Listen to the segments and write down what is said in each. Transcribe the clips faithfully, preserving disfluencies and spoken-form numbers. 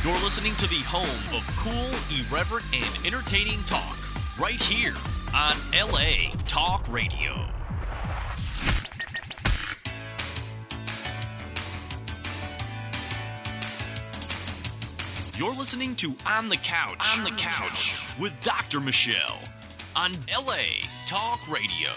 You're listening to the home of cool, irreverent, and entertaining talk, right here on L A Talk Radio. You're listening to On the Couch, On the Couch with Doctor Michelle on L A Talk Radio.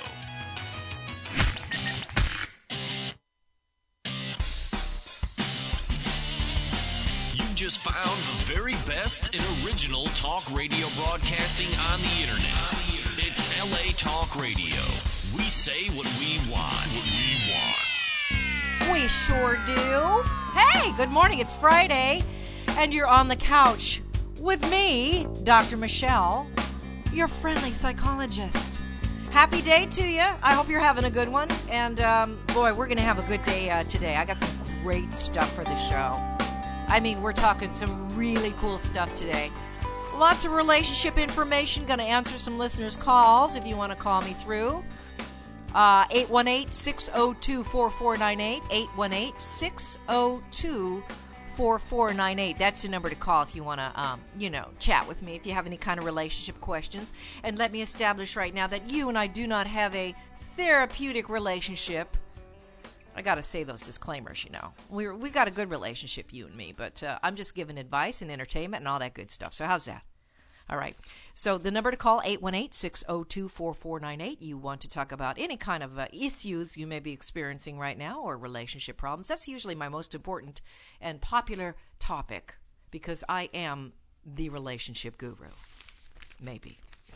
You just found the very best and original talk radio broadcasting on the internet. It's L A Talk Radio. We say what we want. What we want. We sure do. Hey, good morning. It's Friday. And you're on the couch with me, Doctor Michelle, your friendly psychologist. Happy day to you. I hope you're having a good one. And, um, boy, we're going to have a good day uh, today. I got some great stuff for the show. I mean, we're talking some really cool stuff today. Lots of relationship information. Going to answer some listeners' calls if you want to call me through. Uh, eight one eight, six oh two, four four nine eight, eight one eight, six oh two, four four nine eight. That's the number to call if you want to, um, you know, chat with me if you have any kind of relationship questions. And let me establish right now that you and I do not have a therapeutic relationship. I got to say those disclaimers, you know. We're, we got a good relationship, you and me, but uh, I'm just giving advice and entertainment and all that good stuff. So how's that? All right. So the number to call, eight one eight, six oh two, four four nine eight. You want to talk about any kind of uh, issues you may be experiencing right now or relationship problems. That's usually my most important and popular topic because I am the relationship guru. Maybe.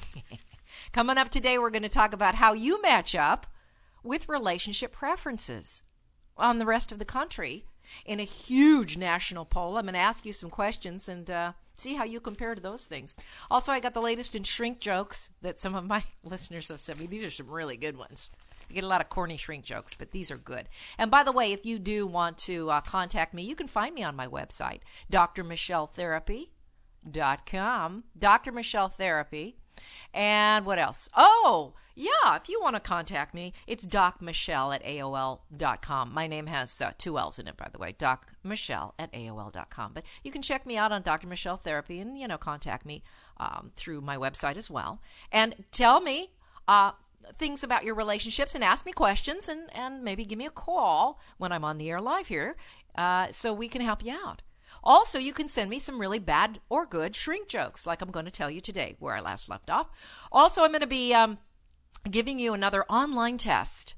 Coming up today, we're going to talk about how you match up with relationship preferences on the rest of the country in a huge national poll. I'm going to ask you some questions and uh, see how you compare to those things. Also, I got the latest in shrink jokes that some of my listeners have sent me. These are some really good ones. I get a lot of corny shrink jokes, but these are good. And by the way, if you do want to uh, contact me, you can find me on my website, D R michelle therapy dot com, D R michelle therapy. And what else? Oh, yeah, if you want to contact me, it's docmichelle at A O L dot com. My name has uh, two L's in it, by the way, docmichelle at A O L dot com. But you can check me out on Doctor Michelle Therapy and, you know, contact me um, through my website as well. And tell me uh, things about your relationships and ask me questions and, and maybe give me a call when I'm on the air live here uh, so we can help you out. Also, you can send me some really bad or good shrink jokes like I'm going to tell you today where I last left off. Also, I'm going to be um, giving you another online test.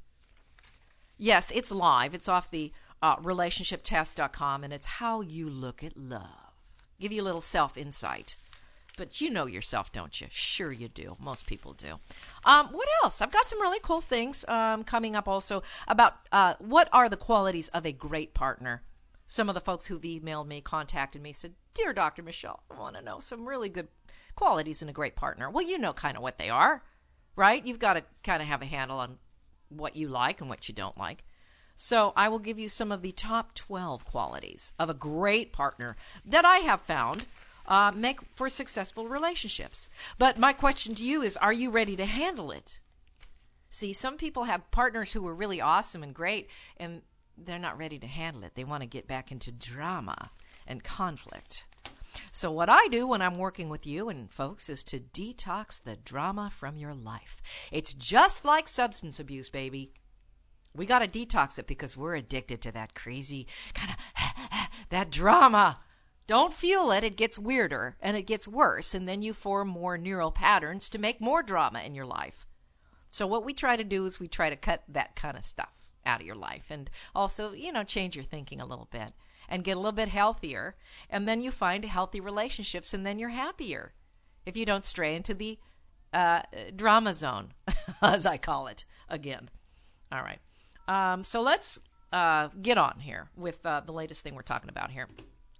Yes, it's live. It's off the uh, relationship test dot com, and it's how you look at love. Give you a little self-insight. But you know yourself, don't you? Sure you do. Most people do. Um, what else? I've got some really cool things um, coming up also about uh, what are the qualities of a great partner. Some of the folks who've emailed me, contacted me, said, Dear Doctor Michelle, I want to know some really good qualities in a great partner. Well, you know kind of what they are, right? You've got to kind of have a handle on what you like and what you don't like. So I will give you some of the top twelve qualities of a great partner that I have found uh, make for successful relationships. But my question to you is, are you ready to handle it? See, some people have partners who are really awesome and great, and they're not ready to handle it. They want to get back into drama and conflict. So what I do when I'm working with you and folks is to detox the drama from your life. It's just like substance abuse, baby. We got to detox it because we're addicted to that crazy kind of, that drama. Don't fuel it. It gets weirder and it gets worse. And then you form more neural patterns to make more drama in your life. So what we try to do is we try to cut that kind of stuff out of your life and also, you know, change your thinking a little bit and get a little bit healthier. And then you find healthy relationships and then you're happier if you don't stray into the uh, drama zone, as I call it again. All right. Um, so let's uh, get on here with uh, the latest thing we're talking about here.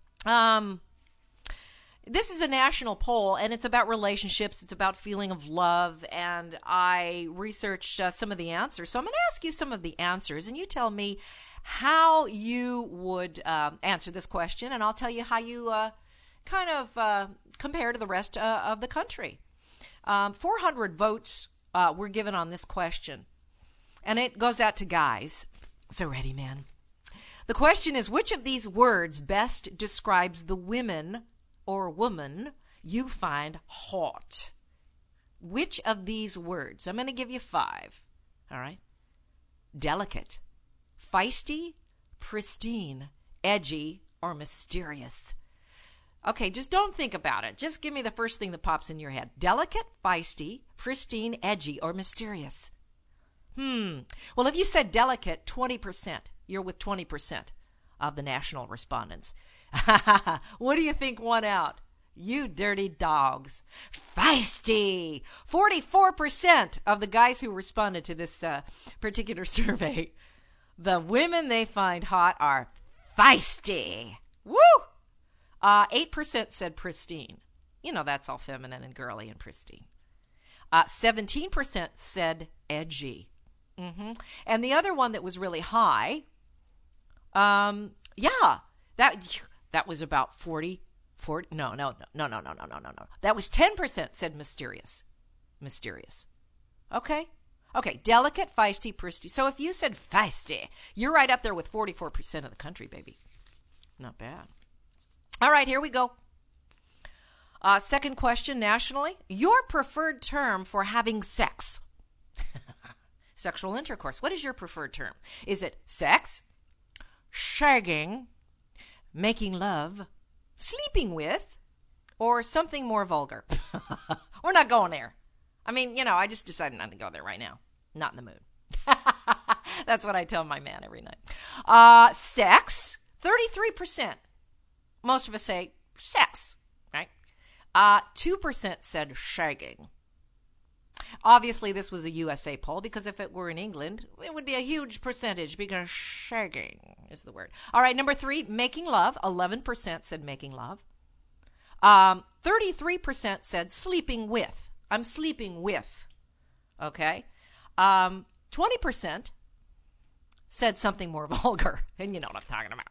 Um, This is a national poll, and it's about relationships. It's about feeling of love, and I researched uh, some of the answers. So I'm going to ask you some of the answers, and you tell me how you would uh, answer this question, and I'll tell you how you uh, kind of uh, compare to the rest uh, of the country. Um, four hundred votes uh, were given on this question, and it goes out to guys. So ready, man? The question is, which of these words best describes the women or woman you find hot? Which of these words? I'm going to give you five. All right. Delicate, feisty, pristine, edgy, or mysterious. Okay, just don't think about it. Just give me the first thing that pops in your head. Delicate, feisty, pristine, edgy, or mysterious. Hmm. Well, if you said delicate, twenty percent. You're with twenty percent of the national respondents. What do you think won out? You dirty dogs. Feisty. forty-four percent of the guys who responded to this uh, particular survey, the women they find hot are feisty. Woo! Uh, eight percent said pristine. You know, that's all feminine and girly and pristine. Uh, seventeen percent said edgy. Mm-hmm. And the other one that was really high, um, yeah, that that was about forty, forty, no, no, no, no, no, no, no, no, no. That was ten percent said mysterious. Mysterious. Okay? Okay, delicate, feisty, pristine. So if you said feisty, you're right up there with forty-four percent of the country, baby. Not bad. All right, here we go. Uh, second question nationally. Your preferred term for having sex. Sexual intercourse. What is your preferred term? Is it sex, shagging, making love, sleeping with, or something more vulgar? We're not going there. I mean, you know, I just decided not to go there right now. Not in the mood. That's what I tell my man every night. Uh, sex, thirty-three percent. Most of us say sex, right? Uh, two percent said shagging. Obviously, this was a U S A poll, because if it were in England, it would be a huge percentage, because shagging is the word. All right, number three, making love. eleven percent said making love. Um, thirty-three percent said sleeping with. I'm sleeping with. Okay. Um, twenty percent said something more vulgar, and you know what I'm talking about.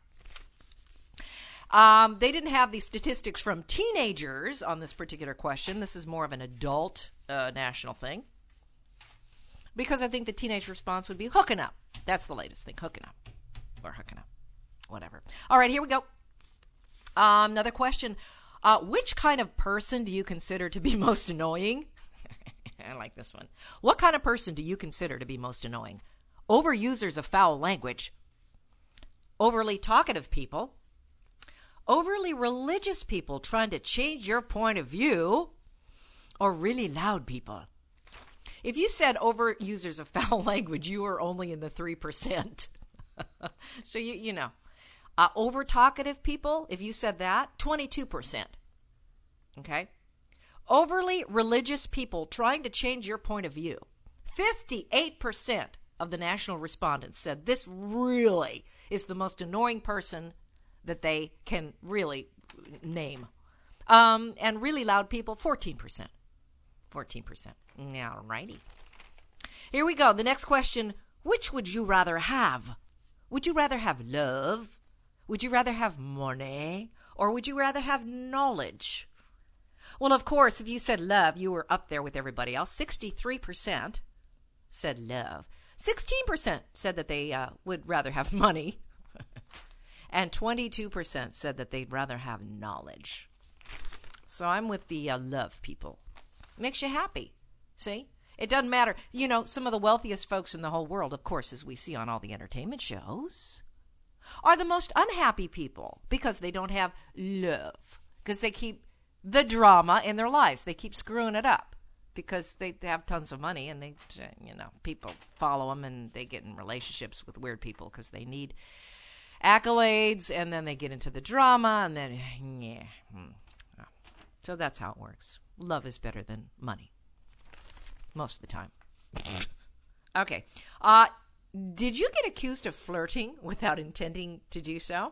Um, they didn't have the statistics from teenagers on this particular question. This is more of an adult uh, national thing, because I think the teenage response would be hooking up. That's the latest thing, hooking up or hooking up, whatever. All right, here we go. Um, another question. Uh, which kind of person do you consider to be most annoying? I like this one. What kind of person do you consider to be most annoying? Overusers of foul language, overly talkative people, overly religious people trying to change your point of view, or really loud people? If you said overusers of foul language, you are only in the three percent. So, you you know. Uh, over talkative people, if you said that, twenty-two percent. Okay? Overly religious people trying to change your point of view. fifty-eight percent of the national respondents said this really is the most annoying person that they can really name. Um, and really loud people, fourteen percent. fourteen percent. All righty. Here we go. The next question, which would you rather have? Would you rather have love? Would you rather have money? Or would you rather have knowledge? Well, of course, if you said love, you were up there with everybody else. sixty-three percent said love. sixteen percent said that they uh, would rather have money. And twenty-two percent said that they'd rather have knowledge. So I'm with the uh, love people. Makes you happy. See? It doesn't matter. You know, some of the wealthiest folks in the whole world, of course, as we see on all the entertainment shows, are the most unhappy people because they don't have love. Because they keep the drama in their lives. They keep screwing it up because they have tons of money and they, you know, people follow them and they get in relationships with weird people because they need accolades, and then they get into the drama, and then, yeah. So that's how it works. Love is better than money. Most of the time. Okay. Uh, did you get accused of flirting without intending to do so?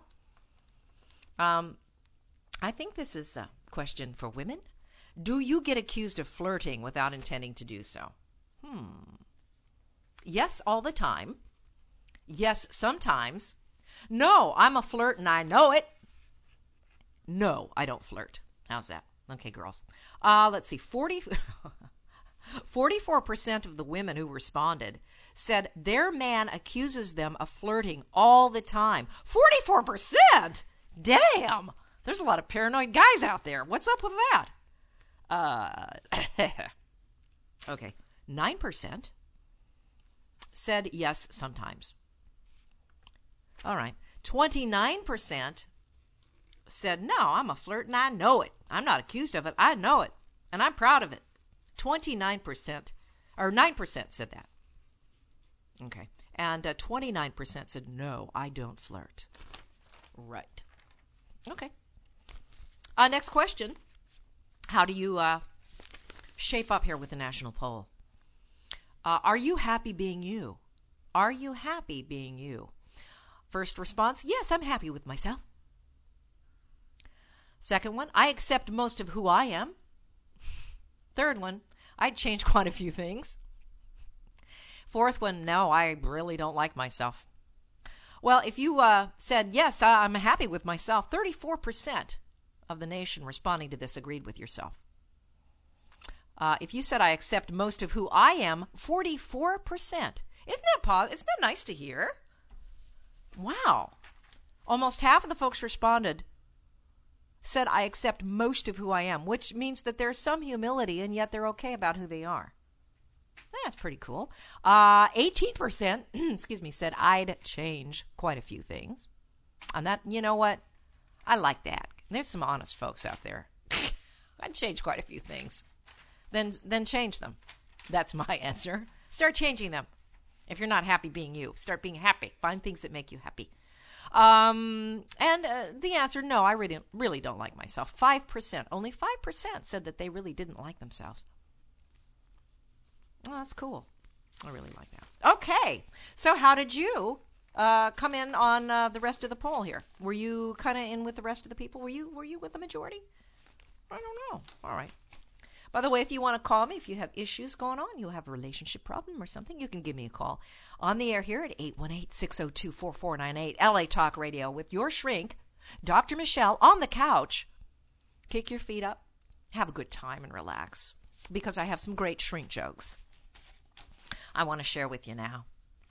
Um, I think this is a question for women. Do you get accused of flirting without intending to do so? Hmm. Yes, all the time. Yes, sometimes. No, I'm a flirt and I know it. No, I don't flirt. How's that? Okay, girls. Uh, let's see. forty, forty-four percent of the women who responded said their man accuses them of flirting all the time. forty-four percent? Damn! There's a lot of paranoid guys out there. What's up with that? Uh, okay. nine percent said yes sometimes. All right. twenty-nine percent said, no, I'm a flirt and I know it. I'm not accused of it. I know it. And I'm proud of it. twenty-nine percent, or nine percent said that. Okay. And uh, twenty-nine percent said, no, I don't flirt. Right. Okay. Uh, next question. How do you uh, shape up here with the national poll? Uh, are you happy being you? Are you happy being you? First response, yes, I'm happy with myself. Second one, I accept most of who I am. Third one, I'd change quite a few things. Fourth one, no, I really don't like myself. Well, if you uh, said, yes, I'm happy with myself, thirty-four percent of the nation responding to this agreed with yourself. Uh, if you said, I accept most of who I am, forty-four percent. Isn't that pos- Isn't that nice to hear? Wow. Almost half of the folks responded said, I accept most of who I am, which means that there's some humility and yet they're okay about who they are. That's pretty cool. Uh, eighteen percent, excuse me, said, I'd change quite a few things. And that, you know what? I like that. There's some honest folks out there. I'd change quite a few things. Then, then change them. That's my answer. Start changing them. If you're not happy being you, start being happy. Find things that make you happy. Um, and uh, the answer, no, I really, really don't like myself. five percent, only five percent said that they really didn't like themselves. Well, that's cool. I really like that. Okay, so how did you uh, come in on uh, the rest of the poll here? Were you kind of in with the rest of the people? Were you were you with the majority? I don't know. All right. By the way, if you want to call me, if you have issues going on, you have a relationship problem or something, you can give me a call on the air here at eight one eight, six oh two, four four nine eight, L A Talk Radio with your shrink, Doctor Michelle, on the couch. Kick your feet up, have a good time and relax, because I have some great shrink jokes I want to share with you now.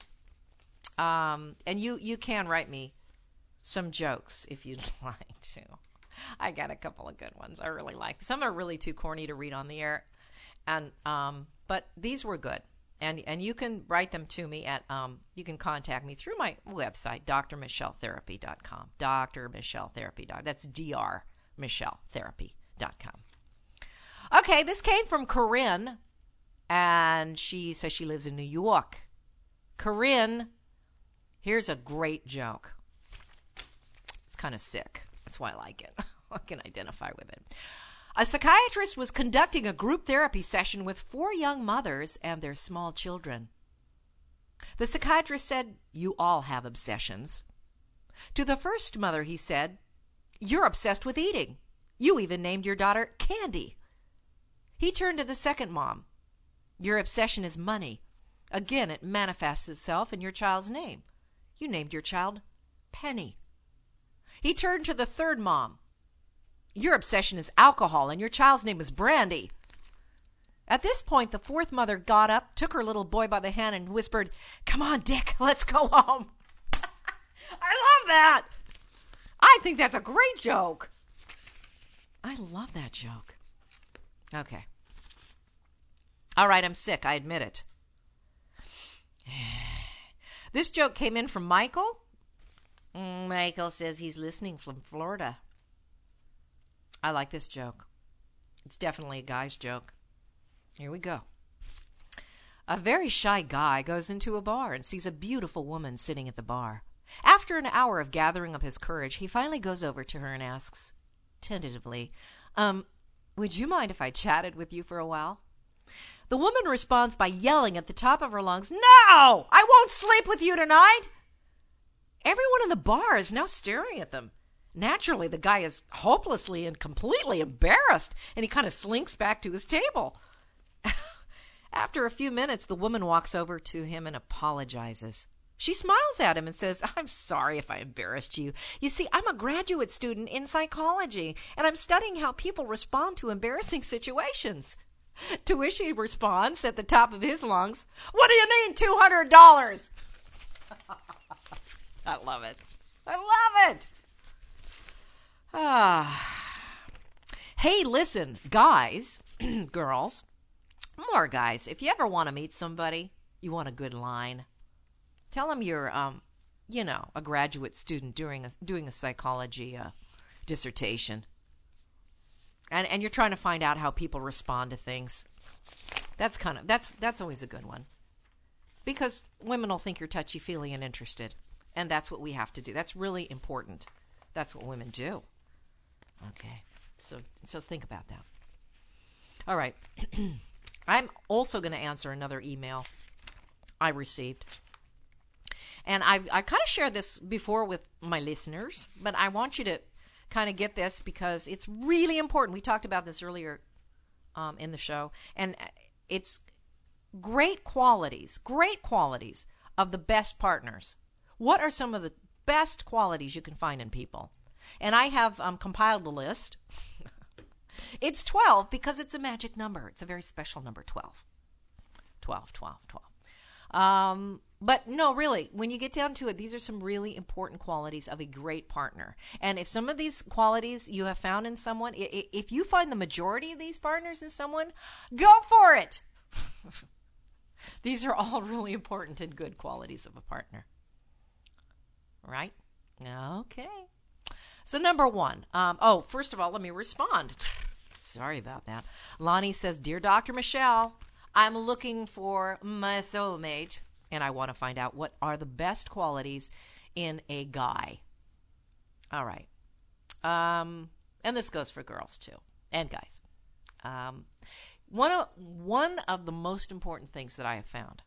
Um, and you, you can write me some jokes if you'd like to. I got a couple of good ones. I really like. Some are really too corny to read on the air, and um, but these were good. And and you can write them to me at um, you can contact me through my website, d r michelle therapy dot com. d r michelle therapy dot com. That's D R michelle therapy dot com. Okay, this came from Corinne, and she says she lives in New York. Corinne, here's a great joke. It's kind of sick. That's why I like it. I can identify with it. A psychiatrist was conducting a group therapy session with four young mothers and their small children. The psychiatrist said, you all have obsessions. To the first mother, he said, you're obsessed with eating. You even named your daughter Candy. He turned to the second mom. Your obsession is money. Again, it manifests itself in your child's name. You named your child Penny. He turned to the third mom. Your obsession is alcohol, and your child's name is Brandy. At this point, the fourth mother got up, took her little boy by the hand, and whispered, come on, Dick, let's go home. I love that. I think that's a great joke. I love that joke. Okay. All right, I'm sick. I admit it. This joke came in from Michael. Michael says he's listening from Florida. I like this joke. It's definitely a guy's joke. Here we go. A very shy guy goes into a bar and sees a beautiful woman sitting at the bar. After an hour of gathering up his courage, he finally goes over to her and asks, tentatively, um, would you mind if I chatted with you for a while? The woman responds by yelling at the top of her lungs, no! I won't sleep with you tonight! Everyone in the bar is now staring at them. Naturally, the guy is hopelessly and completely embarrassed, and he kind of slinks back to his table. After a few minutes, the woman walks over to him and apologizes. She smiles at him and says, I'm sorry if I embarrassed you. You see, I'm a graduate student in psychology, and I'm studying how people respond to embarrassing situations. To which he responds at the top of his lungs, "What do you mean two hundred dollars? I love it. I love it. Ah. Hey, listen, guys, girls, more guys, if you ever want to meet somebody, you want a good line, tell them you're, um, you know, a graduate student doing a, doing a psychology uh, dissertation. And and you're trying to find out how people respond to things. That's kind of that's that's always a good one. Because women will think you're touchy-feely and interested. And that's what we have to do. That's really important. That's what women do. Okay. So so think about that. All right. I'm also going to answer another email I received. And I've I kind of shared this before with my listeners, but I want you to kind of get this because it's really important. We talked about this earlier um, in the show, and it's great qualities, great qualities of the best partners. What are some of the best qualities you can find in people? And I have um, compiled a list. It's twelve because it's a magic number. It's a very special number, twelve. twelve, twelve, twelve. Um, but no, really, when you get down to it, these are some really important qualities of a great partner. And if some of these qualities you have found in someone, if you find the majority of these partners in someone, go for it. These are all really important and good qualities of a partner. Right? Okay. So number one. Um, oh, first of all, let me respond. Sorry about that. Lonnie says, "Dear Doctor Michelle, I'm looking for my soulmate, and I want to find out what are the best qualities in a guy." All right. Um, and this goes for girls, too, and guys. Um, one of, one of the most important things that I have found,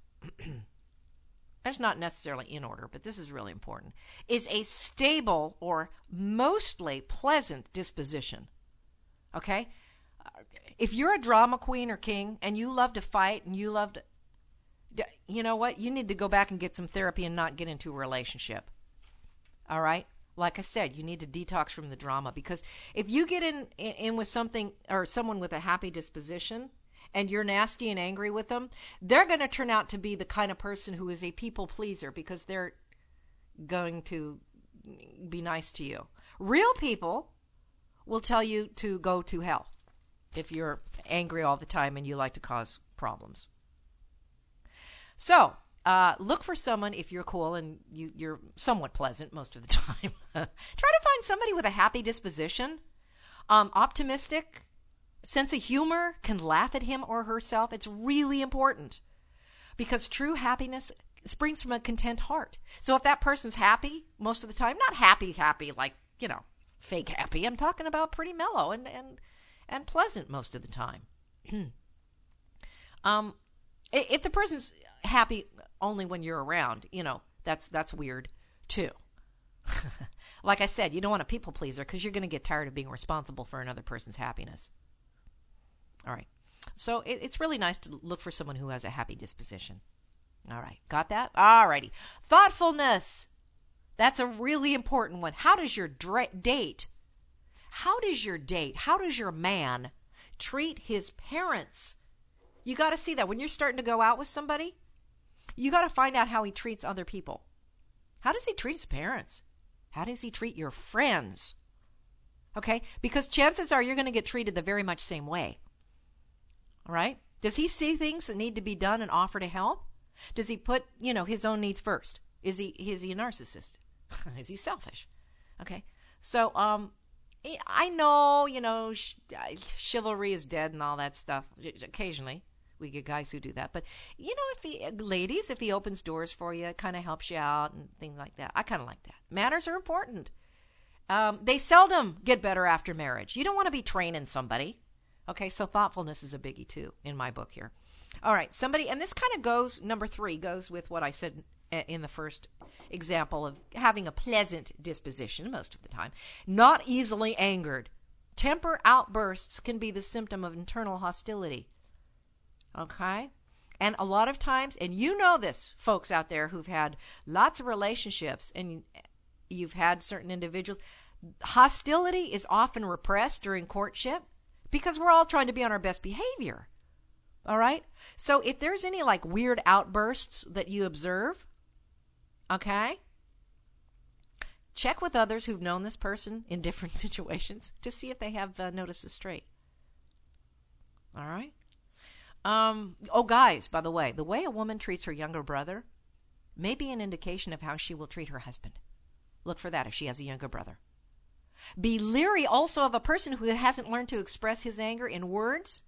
that's not necessarily in order, but this is really important, is a stable or mostly pleasant disposition. Okay? If you're a drama queen or king and you love to fight and you love to, you know what? You need to go back and get some therapy and not get into a relationship. All right? Like I said, you need to detox from the drama, because if you get in, in, in with something or someone with a happy disposition and you're nasty and angry with them, they're going to turn out to be the kind of person who is a people pleaser because they're going to be nice to you. Real people will tell you to go to hell if you're angry all the time and you like to cause problems. So, uh, look for someone, if you're cool and you, you're somewhat pleasant most of the time. Try to find somebody with a happy disposition, um, optimistic, sense of humor, can laugh at him or herself. It's really important because true happiness springs from a content heart. So if that person's happy most of the time, not happy, happy like, you know, fake happy. I'm talking about pretty mellow and, and, and pleasant most of the time. um, if the person's happy only when you're around, you know, that's that's weird too. Like I said, you don't want a people pleaser because you're going to get tired of being responsible for another person's happiness. All right. So it, it's really nice to look for someone who has a happy disposition. All right. Got that? All righty. Thoughtfulness. That's a really important one. How does your dra- date, how does your date, how does your man treat his parents? You got to see that. When you're starting to go out with somebody, you got to find out how he treats other people. How does he treat his parents? How does he treat your friends? Okay? Because chances are you're going to get treated the very much same way. All right? Does he see things that need to be done and offer to help? Does he put, you know, his own needs first? Is he is he a narcissist? Is he selfish? Okay? So, um, I know, you know, sh- chivalry is dead and all that stuff. Occasionally, we get guys who do that. But, you know, if he, ladies, if he opens doors for you, kind of helps you out and things like that. I kind of like that. Manners are important. Um, they seldom get better after marriage. You don't want to be training somebody. Okay, so thoughtfulness is a biggie, too, in my book here. All right, somebody, and this kind of goes, number three, goes with what I said in the first example of having a pleasant disposition most of the time. Not easily angered. Temper outbursts can be the symptom of internal hostility. Okay? And a lot of times, and you know this, folks out there who've had lots of relationships and you've had certain individuals, hostility is often repressed during courtship because we're all trying to be on our best behavior. All right? So if there's any like weird outbursts that you observe, okay, check with others who've known this person in different situations to see if they have uh, noticed this trait. All right? Um, oh, guys, by the way, the way a woman treats her younger brother may be an indication of how she will treat her husband. Look for that if she has a younger brother. Be leery also of a person who hasn't learned to express his anger in words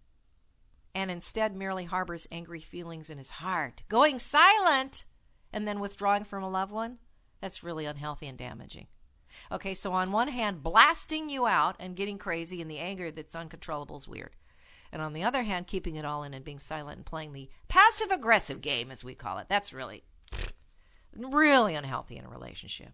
and instead merely harbors angry feelings in his heart. Going silent and then withdrawing from a loved one, that's really unhealthy and damaging. Okay, so on one hand, blasting you out and getting crazy and the anger that's uncontrollable is weird. And on the other hand, keeping it all in and being silent and playing the passive-aggressive game, as we call it, that's really, really unhealthy in a relationship.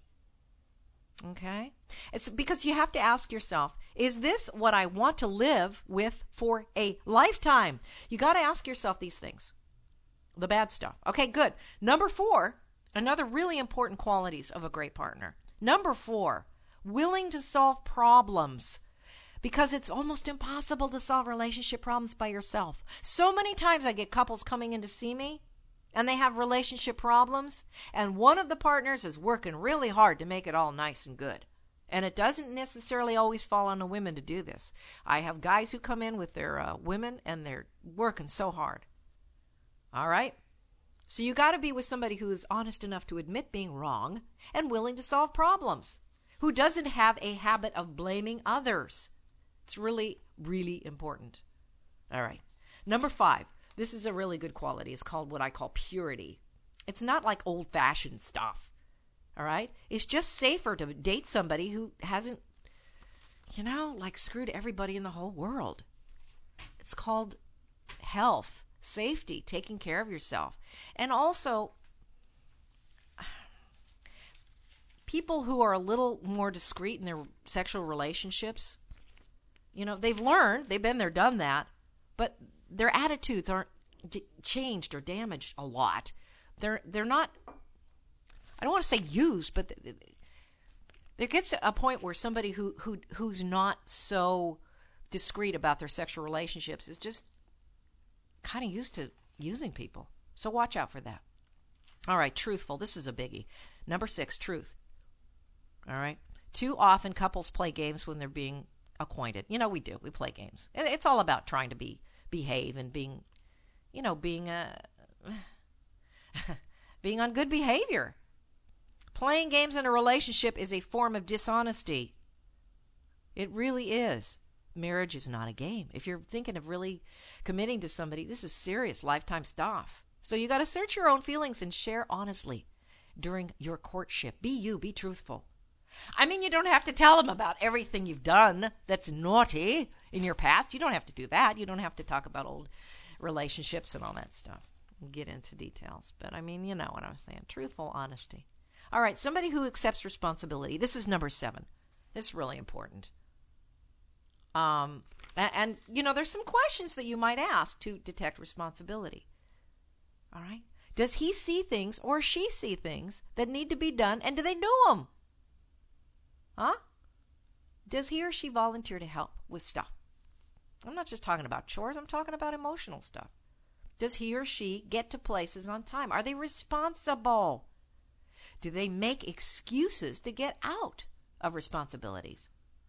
Okay? It's because you have to ask yourself, is this what I want to live with for a lifetime? You got to ask yourself these things. The bad stuff. Okay, good. Number four, another really important qualities of a great partner. Number four, willing to solve problems. Because it's almost impossible to solve relationship problems by yourself. So many times I get couples coming in to see me, and they have relationship problems, and one of the partners is working really hard to make it all nice and good. And it doesn't necessarily always fall on the women to do this. I have guys who come in with their uh, women, and they're working so hard. All right? So you got to be with somebody who is honest enough to admit being wrong and willing to solve problems, who doesn't have a habit of blaming others. It's really, really important. All right. Number five. This is a really good quality. It's called what I call purity. It's not like old-fashioned stuff. All right? It's just safer to date somebody who hasn't, you know, like screwed everybody in the whole world. It's called health, safety, taking care of yourself. And also, people who are a little more discreet in their sexual relationships, you know, they've learned, they've been there, done that, but their attitudes aren't d- changed or damaged a lot. They're they're not, I don't want to say used, but th- there gets a point where somebody who, who who's not so discreet about their sexual relationships is just kind of used to using people. So watch out for that. All right, truthful. This is a biggie. Number six, truth. All right. Too often couples play games when they're being acquainted. You know, we do. We play games. It's all about trying to be behave and being, you know, being a being on good behavior. Playing games in a relationship is a form of dishonesty. It really is. Marriage is not a game. If you're thinking of really committing to somebody, this is serious lifetime stuff. So you got to search your own feelings and share honestly during your courtship. Be you, be truthful. I mean, you don't have to tell them about everything you've done that's naughty in your past. You don't have to do that. You don't have to talk about old relationships and all that stuff. Get into details. But I mean, you know what I'm saying. Truthful honesty. All right, somebody who accepts responsibility. This is number seven. This is really important. Um, and, and, you know, there's some questions that you might ask to detect responsibility. All right? Does he see things or she see things that need to be done, and do they do them? Huh? Does he or she volunteer to help with stuff? I'm not just talking about chores. I'm talking about emotional stuff. Does he or she get to places on time? Are they responsible? Do they make excuses to get out of responsibilities?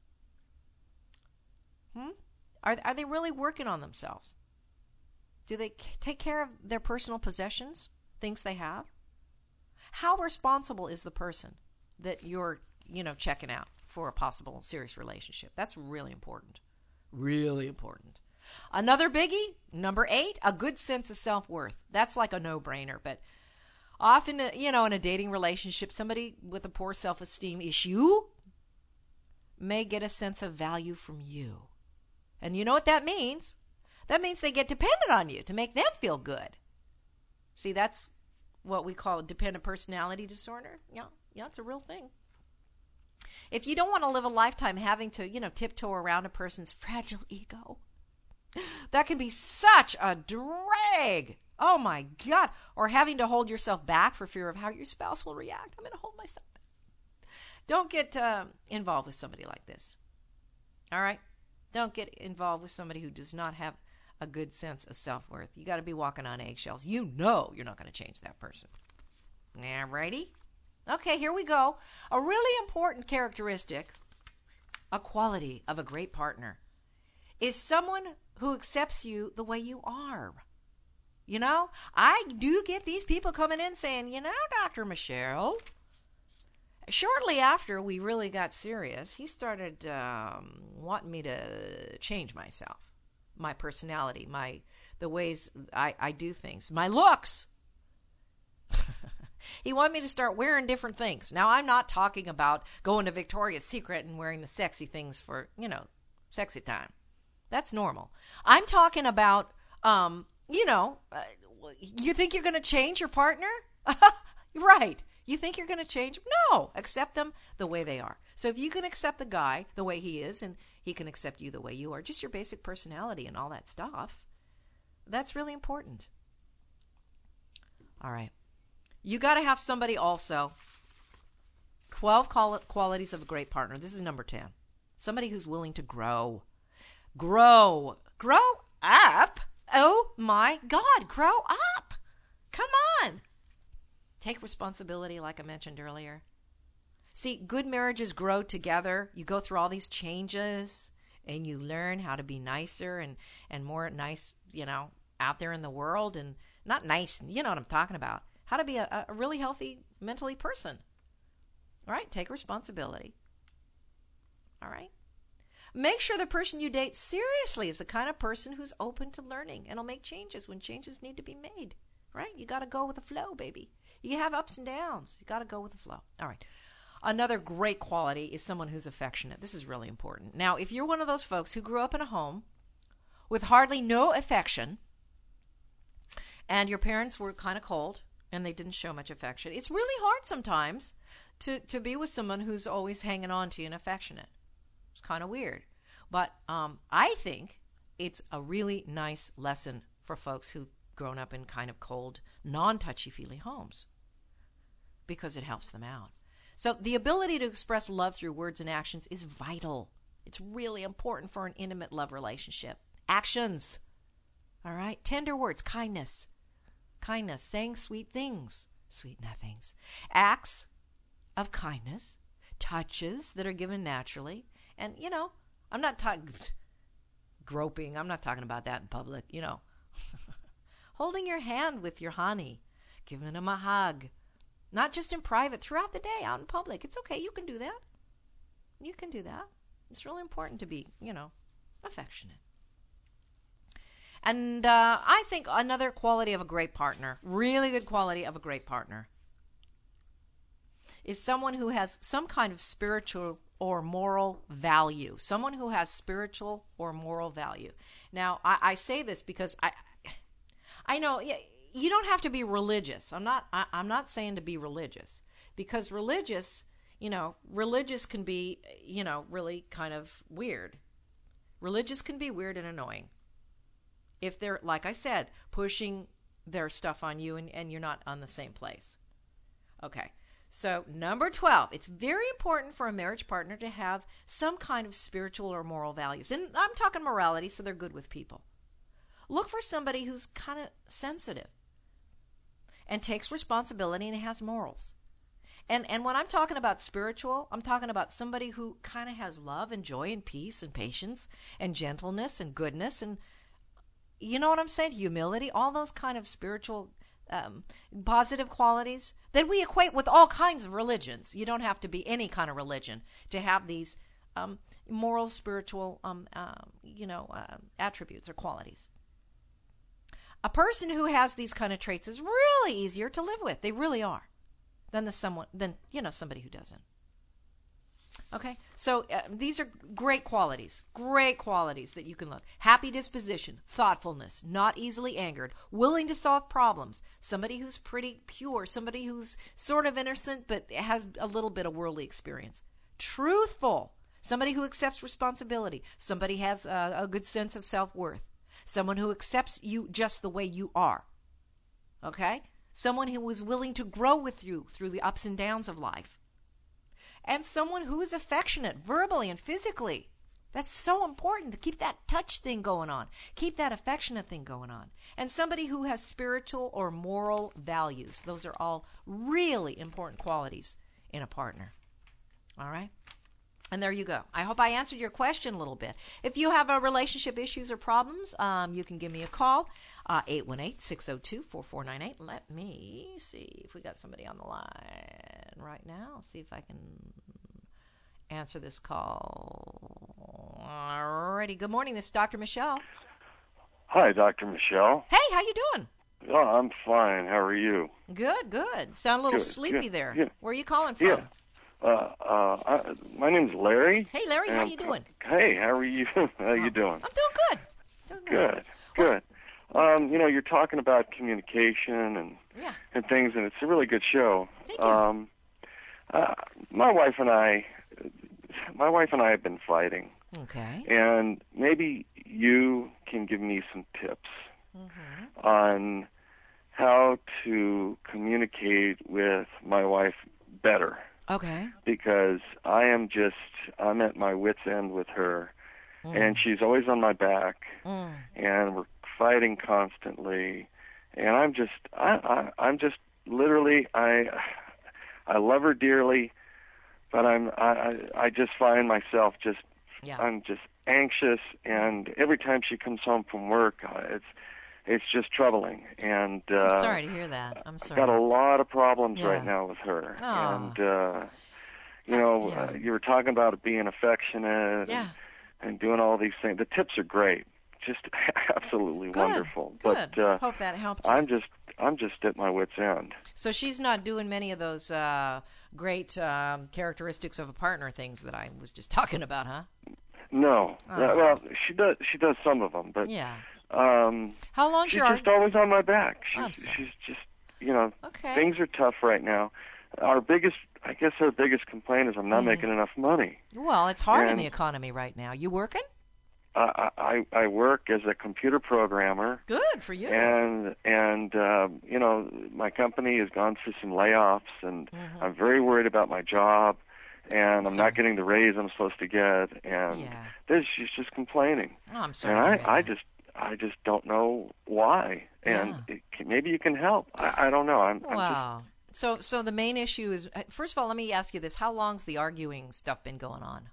Hmm? Are, are they really working on themselves? Do they take care of their personal possessions, things they have? How responsible is the person that you're, you know, checking out for a possible serious relationship? That's really important. Really important. Another biggie, number eight, a good sense of self-worth. That's like a no-brainer, but often, you know, in a dating relationship, somebody with a poor self-esteem issue may get a sense of value from you. And you know what that means? That means they get dependent on you to make them feel good. See, that's what we call dependent personality disorder. Yeah, yeah, it's a real thing. If you don't want to live a lifetime having to, you know, tiptoe around a person's fragile ego, that can be such a drag. Oh, my God. Or having to hold yourself back for fear of how your spouse will react. I'm going to hold myself back. Don't get uh, involved with somebody like this. All right? Don't get involved with somebody who does not have a good sense of self-worth. You got to be walking on eggshells. You know you're not going to change that person. Yeah, righty? Okay, here we go. A really important characteristic, a quality of a great partner, is someone who accepts you the way you are. You know, I do get these people coming in saying, you know, Doctor Michelle, shortly after we really got serious, he started um, wanting me to change myself, my personality, my the ways I, I do things, my looks. He wanted me to start wearing different things. Now, I'm not talking about going to Victoria's Secret and wearing the sexy things for, you know, sexy time. That's normal. I'm talking about, um, you know, uh, you think you're going to change your partner? Right. You think you're going to change? No. Accept them the way they are. So if you can accept the guy the way he is and he can accept you the way you are, just your basic personality and all that stuff, that's really important. All right. You got to have somebody also, twelve qualities of a great partner. This is number ten. Somebody who's willing to grow. Grow. Grow up? Oh my God, grow up. Come on. Take responsibility like I mentioned earlier. See, good marriages grow together. You go through all these changes and you learn how to be nicer and, and more nice, you know, out there in the world. And not nice, you know what I'm talking about. How to be a, a really healthy mentally person. All right, take responsibility. All right. Make sure the person you date seriously is the kind of person who's open to learning and will make changes when changes need to be made. Right? You got to go with the flow, baby. You have ups and downs. You got to go with the flow. All right. Another great quality is someone who's affectionate. This is really important. Now, if you're one of those folks who grew up in a home with hardly no affection and your parents were kind of cold and they didn't show much affection, it's really hard sometimes to, to be with someone who's always hanging on to you and affectionate. It's kind of weird. But um, I think it's a really nice lesson for folks who've grown up in kind of cold, non-touchy-feely homes because it helps them out. So the ability to express love through words and actions is vital. It's really important for an intimate love relationship. Actions. All right? Tender words, kindness. Kindness, saying sweet things, sweet nothings. Acts of kindness, touches that are given naturally. And, you know, I'm not talking groping. I'm not talking about that in public, you know. Holding your hand with your honey, giving him a hug. Not just in private, throughout the day, out in public. It's okay. You can do that. You can do that. It's really important to be, you know, affectionate. And uh, I think another quality of a great partner, really good quality of a great partner, is someone who has some kind of spiritual or moral value. Someone who has spiritual or moral value. Now, I, I say this because I, I know you don't have to be religious. I'm not. I, I'm not saying to be religious, because religious, you know, religious can be, you know, really kind of weird. Religious can be weird and annoying if they're, like I said, pushing their stuff on you and, and you're not on the same place. Okay. So number twelve, it's very important for a marriage partner to have some kind of spiritual or moral values. And I'm talking morality, so they're good with people. Look for somebody who's kind of sensitive and takes responsibility and has morals. And and when I'm talking about spiritual, I'm talking about somebody who kind of has love and joy and peace and patience and gentleness and goodness and, you know what I'm saying? Humility, all those kind of spiritual Um, positive qualities that we equate with all kinds of religions. You don't have to be any kind of religion to have these um, moral, spiritual, um, uh, you know, uh, attributes or qualities. A person who has these kind of traits is really easier to live with. They really are, than the someone than you know somebody who doesn't. Okay, so uh, these are great qualities, great qualities that you can look. Happy disposition, thoughtfulness, not easily angered, willing to solve problems, somebody who's pretty pure, somebody who's sort of innocent but has a little bit of worldly experience. Truthful, somebody who accepts responsibility, somebody has a, a good sense of self-worth, someone who accepts you just the way you are. Okay, someone who is willing to grow with you through the ups and downs of life. And someone who is affectionate, verbally and physically. That's so important to keep that touch thing going on. Keep that affectionate thing going on. And somebody who has spiritual or moral values. Those are all really important qualities in a partner. All right? And there you go. I hope I answered your question a little bit. If you have a relationship issues or problems, um, you can give me a call, uh, eight one eight, six oh two, four four nine eight. Let me see if we got somebody on the line right now. See if I can answer this call. Alrighty. Good morning. This is Doctor Michelle. Hi, Doctor Michelle. Hey, how you doing? Oh, I'm fine. How are you? Good, good. Sound a little Good, sleepy good, there. yeah. Where are you calling from? Yeah. Uh, uh, I, my name's Larry. Hey, Larry, how and- you doing? Hey, how are you? How you doing? I'm doing good. Doing good. Good, good. Um, you know, you're talking about communication and Yeah. and things, and it's a really good show. Thank you. Um, uh, my wife and I, my wife and I have been fighting, Okay. and maybe you can give me some tips Mm-hmm. on how to communicate with my wife better, Okay. because I am just, I'm at my wit's end with her, Mm. and she's always on my back, Mm. and we're fighting constantly, and I'm just, I, I, I'm just literally, I, I love her dearly, but I'm, I, I I just find myself just, Yeah. I'm just anxious, and every time she comes home from work, uh, it's, it's just troubling, and uh, I'm sorry to hear that. I'm I've sorry. got a lot of problems Yeah. right now with her, Aw. and uh, you know, Yeah. uh, you were talking about being affectionate Yeah. and, and doing all these things. The tips are great, just absolutely Good. wonderful. Good. But uh, Hope that helps. you. I'm just, I'm just at my wit's end. So she's not doing many of those uh, great um, characteristics of a partner things that I was just talking about, huh? No, Oh. Uh, well, she does, she does some of them, but Yeah. um, How long's she's your just always on my back. I'm She's, sorry. she's just, you know, Okay. things are tough right now. Our biggest, I guess, our biggest complaint is I'm not Mhm. making enough money. Well, it's hard in And- the economy right now. You working? I, I, I work as a computer programmer, Good for you. and and um, you know, my company has gone through some layoffs, and Mhm. I'm very worried about my job, and I'm Sorry. not getting the raise I'm supposed to get, and Yeah. this, she's just complaining, Oh, I'm sorry. and to I, hear I that. just I just don't know why, and Yeah. it, can- maybe you can help. I, I don't know. I'm, I'm just Wow. So, so the main issue is, uh, first of all, let me ask you this: how long's the arguing stuff been going on?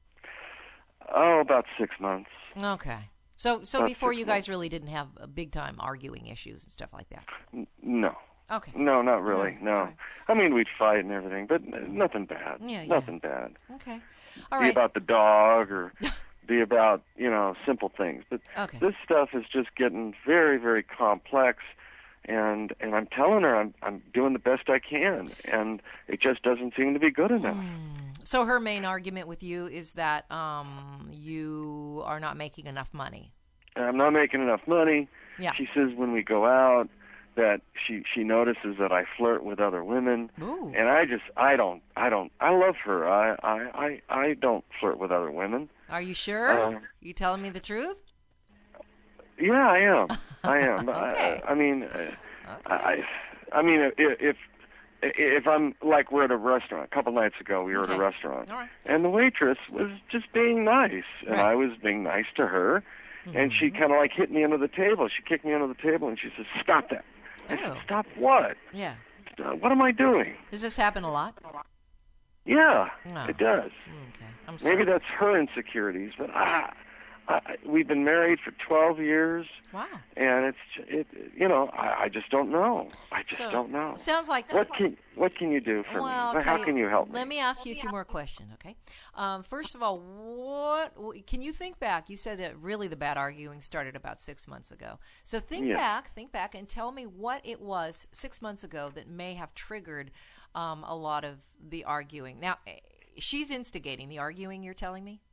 oh about six months. Okay. So, so About before six you months. guys really didn't have uh, big time arguing issues and stuff like that. N- No. Okay. No, not really. All right, No. all right. I mean, we'd fight and everything, but n- nothing bad. Yeah, yeah. Nothing bad. Okay. All Be right. about the dog or be about, you know, simple things. But Okay. this stuff is just getting very, very complex, and and I'm telling her I'm I'm doing the best I can, and it just doesn't seem to be good enough. So her main argument with you is that um, you are not making enough money. And I'm not making enough money. Yeah. She says when we go out that she she notices that I flirt with other women. Ooh. And I just, I don't, I don't, I love her. I, I, I, I don't flirt with other women. Are you sure? Uh, you telling me the truth? Yeah, I am. I am. Okay. I, I mean, uh, I, I mean, if, if, if I'm like we're at a restaurant. A couple nights ago, we were Okay. at a restaurant, All right. and the waitress was just being nice, and Right. I was being nice to her, and she kind of like hit me under the table. She kicked me under the table, and she says, "Stop that." I said, Oh. "Stop what? Yeah. Uh, what am I doing?" Does this happen a lot? Yeah, No. it does. Okay. I'm sorry. Maybe that's her insecurities, but ah, I, we've been married for twelve years, Wow. and it's it. You know, I, I just don't know. I just So, don't know. Sounds like What can what can you do for well, me? I'll How tell can you help Let me? me ask you a few more questions, okay? Um, first of all, what can you think back? You said that really the bad arguing started about six months ago. So think Yeah. back, think back, and tell me what it was six months ago that may have triggered um, a lot of the arguing. Now, eh, she's instigating the arguing. You're telling me?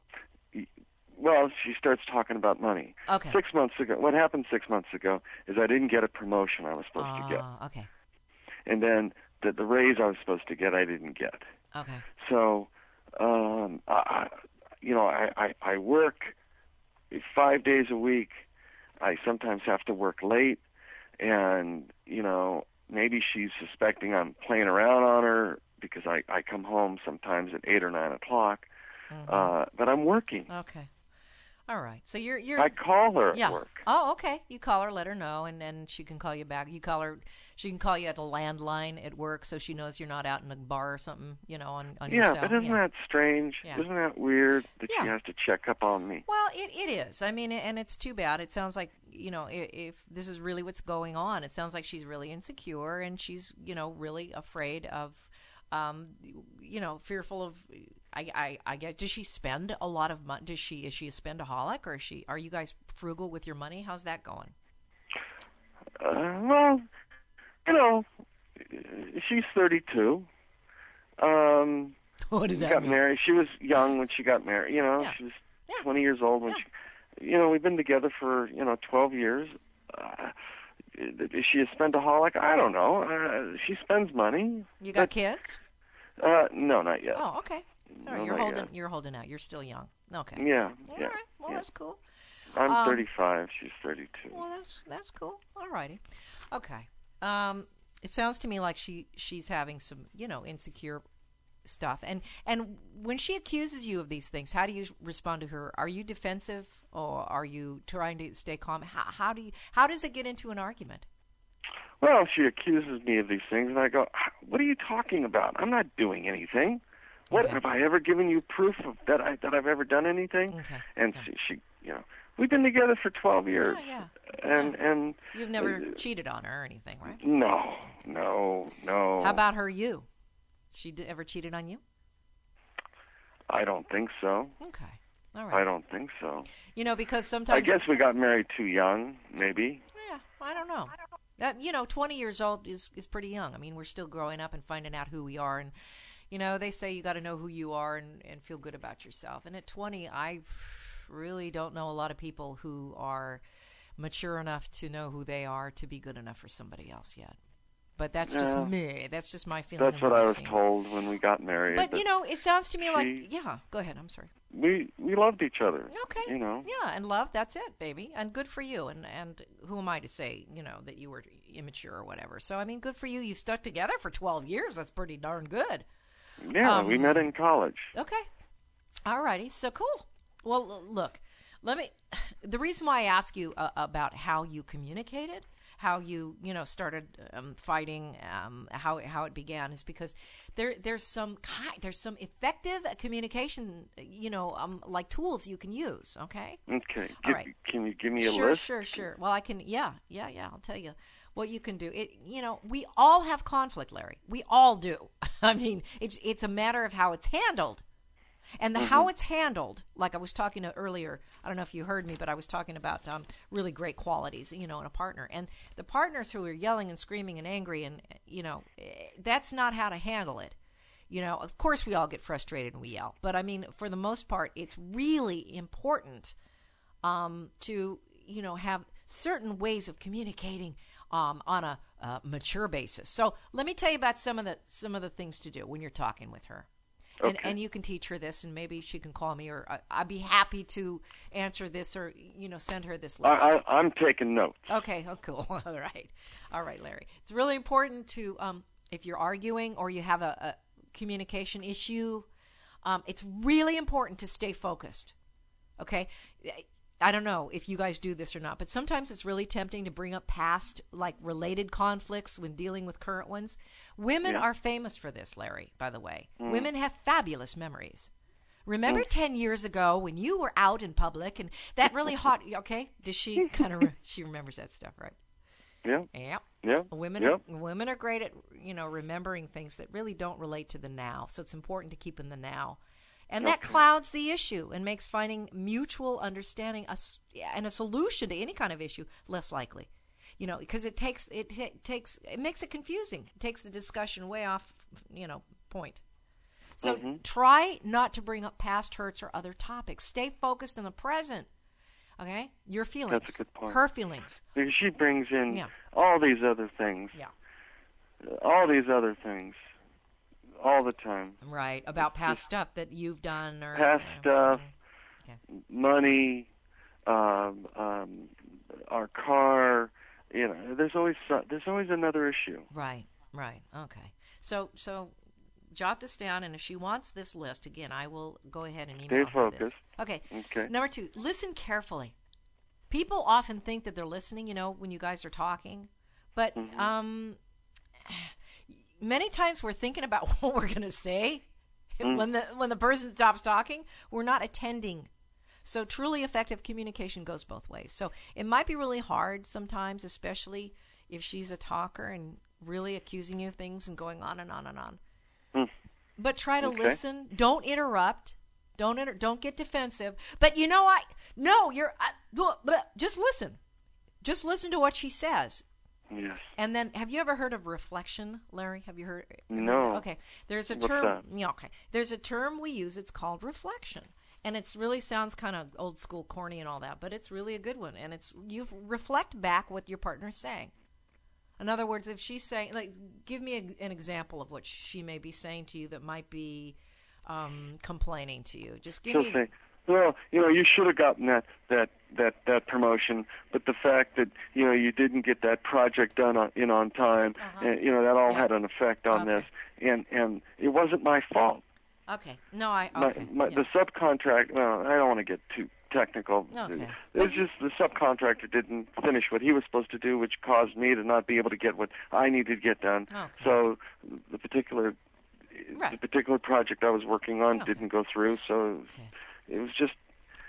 Well, she starts talking about money. Okay. Six months ago, what happened six months ago is I didn't get a promotion I was supposed to get, Ah, okay. and then the the raise I was supposed to get I didn't get. Okay. So, um, I, I- you know, I, I, I work five days a week. I sometimes have to work late, and you know, maybe she's suspecting I'm playing around on her because I, I come home sometimes at eight or nine o'clock, Mm-hmm. Uh, but I'm working. Okay. All right. So you're you're. I call her yeah. at work. Oh, okay. You call her, let her know, and then she can call you back. You call her. She can call you at the landline at work, so she knows you're not out in a bar or something. You know, on on your Yeah, cell. but isn't yeah. that strange? Yeah. Isn't that weird that Yeah. she has to check up on me? Well, it, it is. I mean, and it's too bad. It sounds like, you know, if, if this is really what's going on, it sounds like she's really insecure and she's, you know, really afraid of, um, you know, fearful of. I, I, I get. Does she spend a lot of money? Does she is she a spendaholic, or is she? Are you guys frugal with your money? How's that going? Uh, well, you know, she's thirty-two. Um, What does that got mean? married. She was young when she got married. You know, Yeah. she was Yeah. twenty years old when Yeah. she. You know, we've been together for you know twelve years. Uh, is she a spendaholic? I don't know. Uh, she spends money. You got kids? Uh, no, not yet. Oh, okay. All right, No, you're not holding. yet. You're holding out. You're still young. Okay. Yeah, All yeah. right. Well, yeah. that's cool. I'm Um, thirty-five. She's thirty-two. Well, that's that's cool. All righty. Okay. Um, it sounds to me like she she's having some, you know, insecure stuff. And and when she accuses you of these things, how do you respond to her? Are you defensive, or are you trying to stay calm? How, how do you how does it get into an argument? Well, she accuses me of these things, and I go, "What are you talking about? I'm not doing anything. What Okay. have I ever given you proof of that I that I've ever done anything?" Okay. And Yeah. she, she, you know, we've been together for twelve years, Yeah, and and You've never uh, cheated on her or anything, right? no, no, no. How about her? You? She d- ever cheated on you? I don't think so. Okay. All right. I don't think so. You know, because sometimes I guess we got married too young, maybe. Yeah, I don't know. That you know, twenty years old is is pretty young. I mean, we're still growing up and finding out who we are, and you know, they say you got to know who you are and and feel good about yourself. And at twenty, I really don't know a lot of people who are mature enough to know who they are to be good enough for somebody else yet. But that's just Yeah. me. That's just my feeling. That's of what I I've was seen. told when we got married. But that you know, it sounds to me she- like yeah. Go ahead. I'm sorry. we we loved each other. Okay. You know. Yeah, and love, that's it, baby. And good for you. And and who am I to say, you know, that you were immature or whatever. So I mean, good for you. You stuck together for twelve years. That's pretty darn good. Yeah, Um, we met in college. Okay. All righty. So cool. Well, l- look, let me the reason why I ask you uh, about how you communicated, how you, you know, started um, fighting, um, how how it began is because there there's some kind, there's some effective communication, you know, um, like tools you can use, okay? Okay. All Give, right. Can you give me a Sure, list? sure, sure. Well, I can. Yeah, yeah, yeah. I'll tell you what you can do. It, you know, we all have conflict, Larry. We all do. I mean, it's it's a matter of how it's handled, and the how it's handled. Like I was talking to earlier. I don't know if you heard me, but I was talking about um, really great qualities, you know, in a partner. And the partners who are yelling and screaming and angry, and you know, eh, that's not how to handle it. You know, of course we all get frustrated and we yell, but I mean, for the most part, it's really important um, to, you know, have certain ways of communicating um, on a uh, mature basis. So let me tell you about some of the some of the things to do when you're talking with her. And, Okay. and you can teach her this, and maybe she can call me, or I, I'd be happy to answer this, or you know, send her this list. I, I, I'm taking notes. Okay. Oh, cool. All right. All right, Larry. It's really important to, um, if you're arguing or you have a, a communication issue, um, it's really important to stay focused. Okay. I don't know if you guys do this or not, but sometimes it's really tempting to bring up past, like, related conflicts when dealing with current ones. Women Yeah. are famous for this, Larry, by the way. Mm. Women have fabulous memories. Remember Mm. ten years ago when you were out in public and that really hot, okay? Does she kind of, re- she remembers that stuff, right? Yeah. Yeah. Yeah. Women, yeah. are, women are great at, you know, remembering things that really don't relate to the now. So it's important to keep in the now. And that Okay. clouds the issue and makes finding mutual understanding a, s- and a solution to any kind of issue less likely. You know, because it takes it ta- takes it makes it confusing. It takes the discussion way off, you know, point. So Mhm. try not to bring up past hurts or other topics. Stay focused in the present. Okay, your feelings, That's a good point. her feelings. Because she brings in Yeah. all these other things. Yeah. All these other things. All the time. Right, about past stuff that you've done or Past uh, stuff, Okay. money, um, um, our car. You know, there's always so- there's always another issue. Right, right. Okay. So so jot this down, and if she wants this list, again, I will go ahead and email Stay her this. focused. Okay. Okay. Number two, listen carefully. People often think that they're listening, you know, when you guys are talking, but Mm-hmm. um, many times we're thinking about what we're going to say. Mm. When the when the person stops talking, we're not attending. So truly effective communication goes both ways. So it might be really hard sometimes, especially if she's a talker and really accusing you of things and going on and on and on. Mm. But try to Okay. listen. Don't interrupt. Don't inter- don't get defensive. But you know, I no, you're I, blah, blah, just listen. Just listen to what she says. Yes. And then, have you ever heard of reflection, Larry? Have you heard? heard No. of that? Okay. There's a What's term. that? Yeah. Okay. There's a term we use. It's called reflection, and it's really sounds kind of old school, corny, and all that, but it's really a good one. And it's you reflect back what your partner's saying. In other words, if she's saying, like, give me a, an example of what she may be saying to you that might be um, complaining to you. Just give She'll me. say, well, you know, you should have gotten that, that, that, that promotion, but the fact that, you know, you didn't get that project done on, in on time, Uh-huh. and, you know, that all Yeah. had an effect on Okay. this, and, and it wasn't my fault. Okay. No, I. My, Okay. my, yeah. The subcontract, well, I don't want to get too technical. Okay. It But was you- just the subcontractor didn't finish what he was supposed to do, which caused me to not be able to get what I needed to get done. Okay. So the particular Right. the particular project I was working on Okay. didn't go through, so Okay. it was just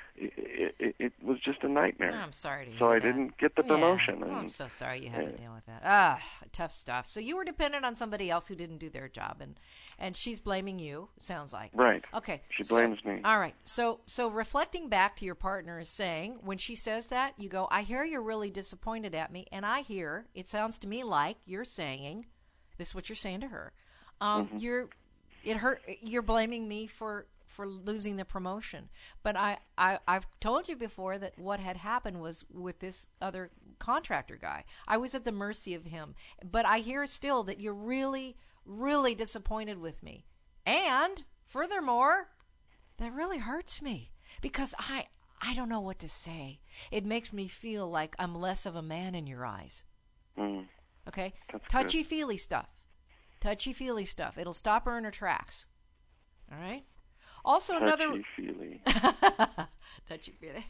it, it, it was just a nightmare. I'm sorry to hear so I that. didn't get the promotion. Yeah. Oh, I'm and, so sorry you had to deal with that. Ah, tough stuff. So you were dependent on somebody else who didn't do their job, and and she's blaming you. Sounds like. right. Okay. She so- blames me. All right. So so reflecting back to your partner is saying, when she says that, you go, I hear you're really disappointed at me, and I hear it sounds to me like you're saying, this is what you're saying to her. Um, Mm-hmm. You're it hurt. You're blaming me for. for losing the promotion. But I, I, I've told you before that what had happened was with this other contractor guy. I was at the mercy of him. But I hear still that you're really, really disappointed with me. And furthermore, that really hurts me because I, I don't know what to say. It makes me feel like I'm less of a man in your eyes. Mm. Okay? That's good. Touchy-feely stuff. Touchy-feely stuff. It'll stop her in her tracks. All right? Also, another Touchy-feely. touchy-feely.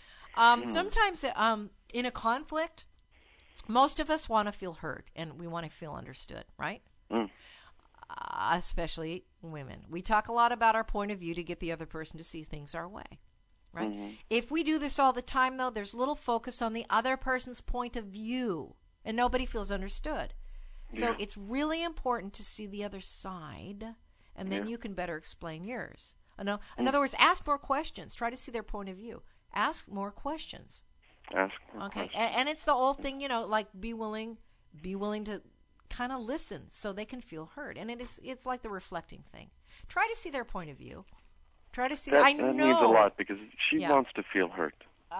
Um, Sometimes, um, in a conflict, most of us want to feel heard and we want to feel understood, right? Mm. Uh, especially women. We talk a lot about our point of view to get the other person to see things our way, right? Mm-hmm. If we do this all the time, though, there's little focus on the other person's point of view, and nobody feels understood. So Yeah. it's really important to see the other side, and then Yeah. you can better explain yours. I know. In other words, ask more questions. Try to see their point of view. Ask more questions. Ask more Okay, questions. and, and it's the old thing, you know, like be willing, be willing to kind of listen so they can feel heard. And it is, it's like the reflecting thing. Try to see their point of view. Try to see. That, I that know. means a lot because she Yeah. wants to feel hurt.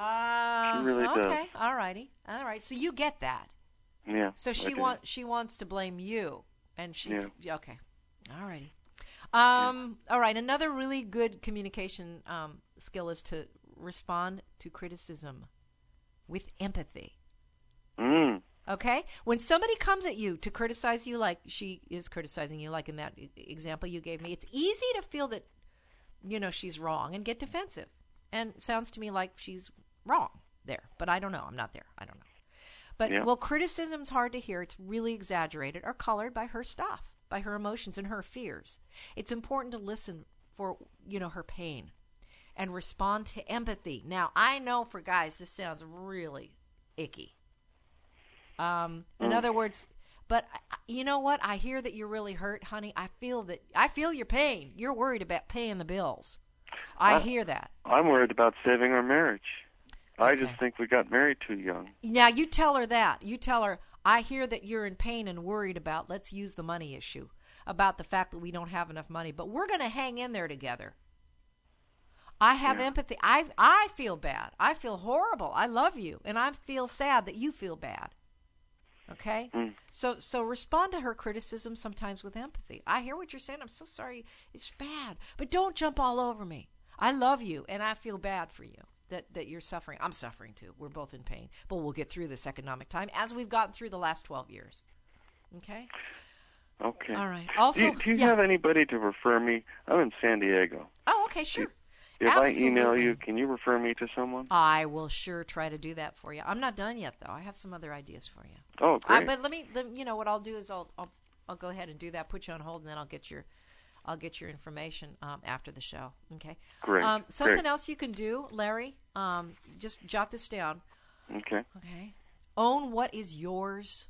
Uh, She really does. okay, all righty, all right. So you get that. Yeah. So I she do. wants she wants to blame you, and she Yeah. okay, all righty. Um, all right. Another really good communication um, skill is to respond to criticism with empathy. Mm. Okay? When somebody comes at you to criticize you like she is criticizing you, like in that e- example you gave me, it's easy to feel that, you know, she's wrong and get defensive. And it sounds to me like she's wrong there. But I don't know. I'm not there. I don't know. But, Yeah. well, criticism's hard to hear. It's really exaggerated or colored by her stuff, by her emotions and her fears. It's important to listen for, you know, her pain and respond to empathy. Now, I know for guys this sounds really icky. Um, in Mm. other words, but I- you know what? I hear that you're really hurt, honey. I feel that I feel your pain. You're worried about paying the bills. I I- hear that. I'm worried about saving our marriage. I Okay. just think we got married too young. Now you tell her that. You tell her, I hear that you're in pain and worried about, let's use the money issue, about the fact that we don't have enough money, but we're going to hang in there together. I have Yeah. empathy. I I feel bad. I feel horrible. I love you, and I feel sad that you feel bad. Okay? Mm. So so respond to her criticism sometimes with empathy. I hear what you're saying. I'm so sorry. It's bad. But don't jump all over me. I love you, and I feel bad for you that, that you're suffering. I'm suffering too. We're both in pain. But we'll get through this economic time as we've gotten through the last twelve years. Okay? Okay. All right. Also, do you, do you yeah. have anybody to refer me? I'm in San Diego. Oh, okay, sure. If Absolutely. I email you, can you refer me to someone? I will sure try to do that for you. I'm not done yet, though. I have some other ideas for you. Oh, great. Uh, but let me, let, you know, what I'll do is I'll, I'll, I'll go ahead and do that. Put you on hold, and then I'll get your, I'll get your information um, after the show. Okay. Great. Um, something great. else you can do, Larry. Um, just jot this down. Okay. Okay. Own what is yours.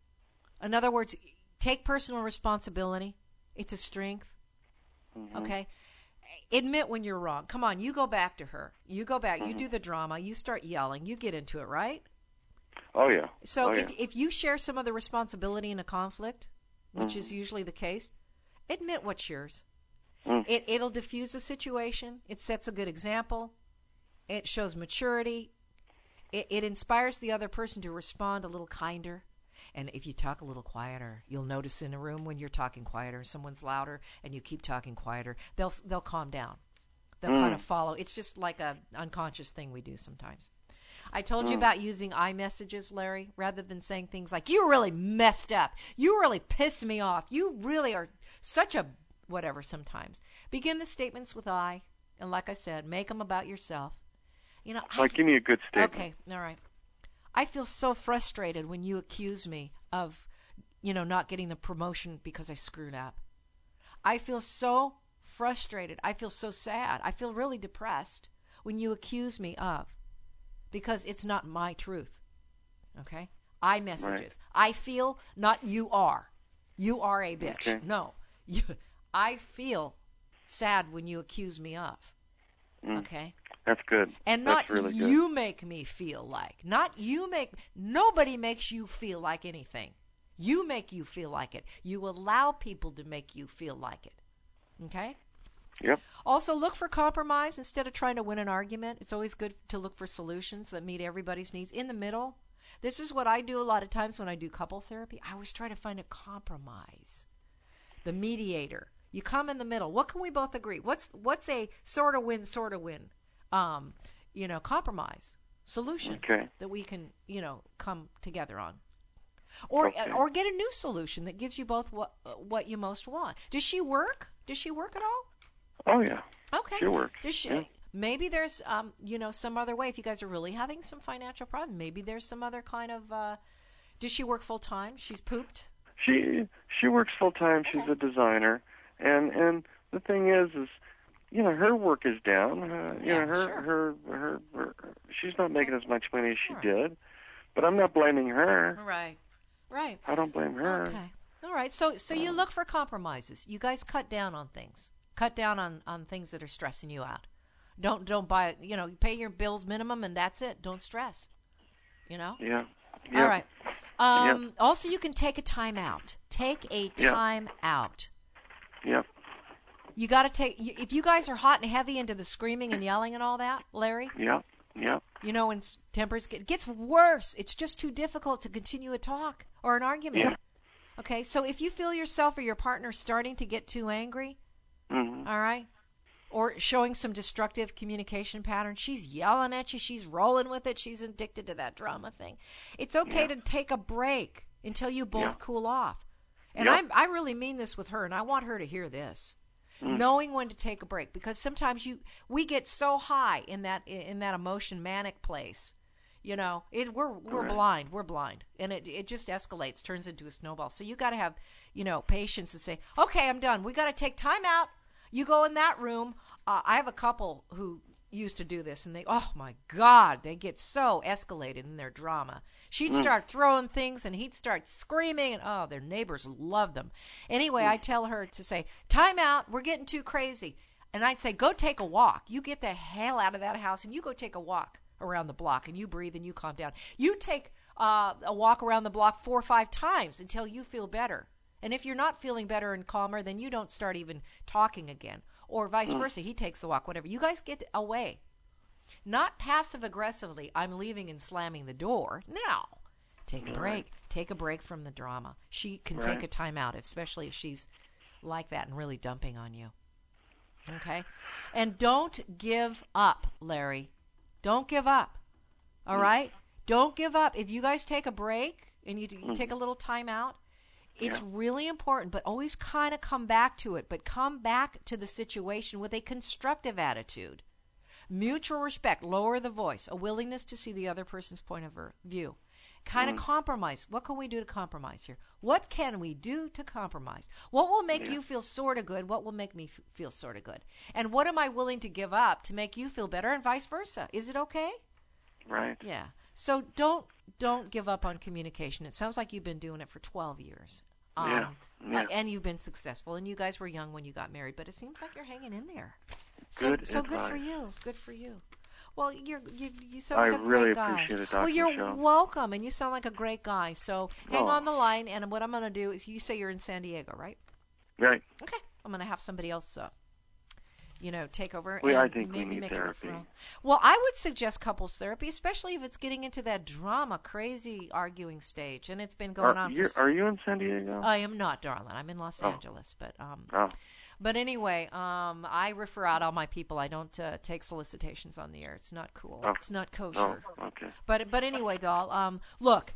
In other words, take personal responsibility. It's a strength. Mm-hmm. Okay. Admit when you're wrong. Come on, you go back to her. You go back. Mm-hmm. You do the drama. You start yelling. You get into it, right? Oh, yeah. So oh, if, yeah. if you share some of the responsibility in a conflict, which mm-hmm. is usually the case, admit what's yours. Mm. It, it'll diffuse the situation. It sets a good example. It shows maturity. It, it inspires the other person to respond a little kinder. And if you talk a little quieter, you'll notice in a room when you're talking quieter, someone's louder, and you keep talking quieter, they'll they'll calm down. They'll mm. kind of follow. It's just like a unconscious thing we do sometimes. I told mm. you about using iMessages, Larry, rather than saying things like, you really messed up. You really pissed me off. You really are such a whatever sometimes. Begin the statements with I, and like I said, make them about yourself. You know, Like, give me a good statement. Okay, all right. I feel so frustrated when you accuse me of, you know, not getting the promotion because I screwed up. I feel so frustrated. I feel so sad. I feel really depressed when you accuse me of, because it's not my truth. Okay? I messages. Right. I feel, not you are. You are a bitch. Okay. No. You, I feel sad when you accuse me of. Mm. Okay? That's good. And not That's really good. you make me feel like. Not you make. Nobody makes you feel like anything. You make you feel like it. You allow people to make you feel like it. Okay? Yep. Also, look for compromise instead of trying to win an argument. It's always good to look for solutions that meet everybody's needs. In the middle, this is what I do a lot of times when I do couple therapy. I always try to find a compromise. The mediator. You come in the middle. What can we both agree? What's what's a sort of win, sort of win? Um, you know, compromise solution okay. that we can, you know, come together on, or okay. or get a new solution that gives you both what what you most want. Does she work? Does she work at all? Oh yeah. Okay. She works. Does she? Yeah. Maybe there's um, you know, some other way. If you guys are really having some financial problem, maybe there's some other kind of. Uh, does she work full time? She's pooped. She she works full time. She's okay. a designer, and and the thing is is. You know, her work is down. Uh, you yeah, know, her, sure. her, her, her, she's not making as much money as she right. did, but I'm not blaming her. Right, right. I don't blame her. Okay, all right. So, so you look for compromises. You guys cut down on things. Cut down on, on things that are stressing you out. Don't don't buy. You know, pay your bills minimum, and that's it. Don't stress. You know. Yeah. Yep. All right. Um, yep. Also, you can take a time out. Take a time yep. out. Yep. You got to take, if you guys are hot and heavy into the screaming and yelling and all that, Larry. Yeah, yeah. You know, when tempers get, it gets worse. It's just too difficult to continue a talk or an argument. Yeah. Okay, so if you feel yourself or your partner starting to get too angry, mm-hmm. all right, or showing some destructive communication patterns, she's yelling at you, she's rolling with it, she's addicted to that drama thing. It's okay yeah. to take a break until you both yeah. cool off. And yep. I'm, I really mean this with her, and I want her to hear this. Mm. Knowing when to take a break, because sometimes you we get so high in that in that emotion manic place, you know, it, we're we're right. blind, we're blind, and it it just escalates, turns into a snowball. So you got to have, you know, patience and say, okay, I'm done. We got to take time out. You go in that room. Uh, I have a couple who used to do this, and they, oh my God, they get so escalated in their drama. She'd Mm. start throwing things, and he'd start screaming, and oh, their neighbors loved them. Anyway, Mm. I tell her to say, time out, we're getting too crazy. And I'd say, go take a walk. You get the hell out of that house, and you go take a walk around the block, and you breathe, and you calm down. You take uh, a walk around the block four or five times until you feel better. And if you're not feeling better and calmer, then you don't start even talking again. Or vice versa, he takes the walk, whatever. You guys get away. Not passive-aggressively, I'm leaving and slamming the door. No. Take a break. Take a break from the drama. She can right. take a time out, especially if she's like that and really dumping on you. Okay? And don't give up, Larry. Don't give up. All mm. right? Don't give up. If you guys take a break and you, you mm. take a little time out, It's yeah. really important, but always kind of come back to it, but come back to the situation with a constructive attitude. Mutual respect, lower the voice, a willingness to see the other person's point of view. Kind of mm. compromise. What can we do to compromise here? What can we do to compromise? What will make yeah. you feel sort of good? What will make me f- feel sort of good? And what am I willing to give up to make you feel better, and vice versa? Is it okay? Right. Yeah. So don't don't give up on communication. It sounds like you've been doing it for twelve years. Um, yeah. yeah. Uh, and you've been successful. And you guys were young when you got married, but it seems like you're hanging in there. So, good so advice. good for you. Good for you. Well, you're you you sound I like a really great guy. appreciate it, Doctor Well, you're Michelle. welcome, and you sound like a great guy. So hang oh. on the line, and what I'm going to do is, you say you're in San Diego, right? Right. Okay. I'm going to have somebody else, uh, you know, take over well, and I think maybe we need make therapy. a referral. Well, I would suggest couples therapy, especially if it's getting into that drama, crazy arguing stage, and it's been going are, on. You're, for are you in San Diego? I am not, darling. I'm in Los oh. Angeles, but um. Oh. But anyway, um, I refer out all my people. I don't uh, take solicitations on the air. It's not cool. Oh. It's not kosher. Oh, okay. But but anyway, doll. Um, look,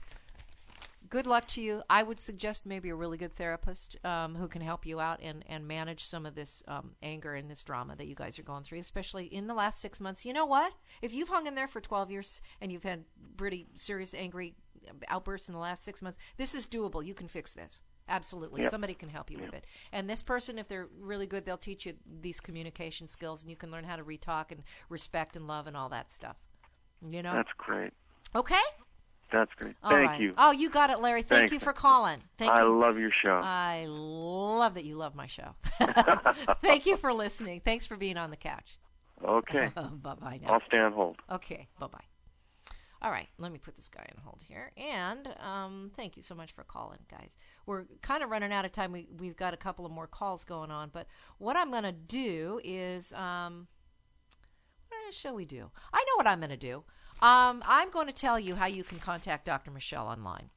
good luck to you. I would suggest maybe a really good therapist um, who can help you out and, and manage some of this um, anger and this drama that you guys are going through, especially in the last six months. You know what? If you've hung in there for twelve years and you've had pretty serious angry outbursts in the last six months, this is doable. You can fix this. Absolutely. Yep. Somebody can help you yep. with it. And this person, if they're really good, they'll teach you these communication skills, and you can learn how to retalk and respect and love and all that stuff. You know? That's great. Okay? That's great. All Thank right. you. Oh, you got it, Larry. Thank Thanks. you for calling. Thank I you. love your show. I love that you love my show. Thank you for listening. Thanks for being on the couch. Okay. Bye-bye now. I'll stay on hold. Okay. Bye-bye. All right, let me put this guy on hold here. And um, thank you so much for calling, guys. We're kind of running out of time. We, we've got a couple of more calls going on. But what I'm going to do is, um, what shall we do? I know what I'm going to do. Um, I'm going to tell you how you can contact Doctor Michelle online.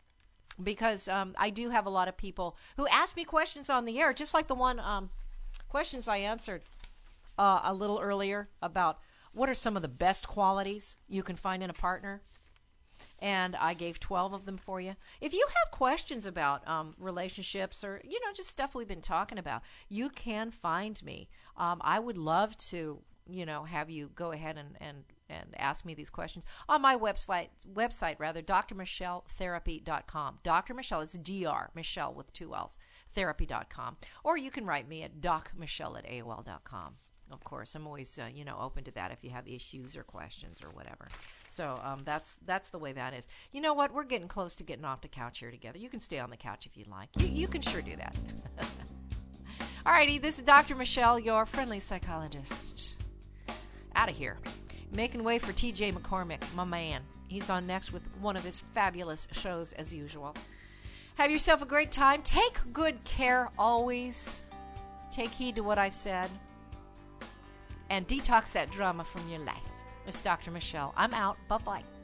Because um, I do have a lot of people who ask me questions on the air, just like the one um, questions I answered uh, a little earlier about what are some of the best qualities you can find in a partner? And I gave twelve of them for you. If you have questions about um, relationships or, you know, just stuff we've been talking about, you can find me. Um, I would love to, you know, have you go ahead and, and, and ask me these questions on my website, website rather, D R Michelle Therapy dot com. Doctor Michelle, it's D R, Michelle with two L's, Therapy dot com. Or you can write me at Doc Michelle at A O L dot com. Of course, I'm always, uh, you know, open to that if you have issues or questions or whatever. So um, that's that's the way that is. You know what? We're getting close to getting off the couch here together. You can stay on the couch if you'd like. You, you can sure do that. All righty, this is Doctor Michelle, your friendly psychologist. Out of here. Making way for T J McCormick, my man. He's on next with one of his fabulous shows as usual. Have yourself a great time. Take good care always. Take heed to what I've said. And detox that drama from your life. It's Doctor Michelle. I'm out. Bye-bye.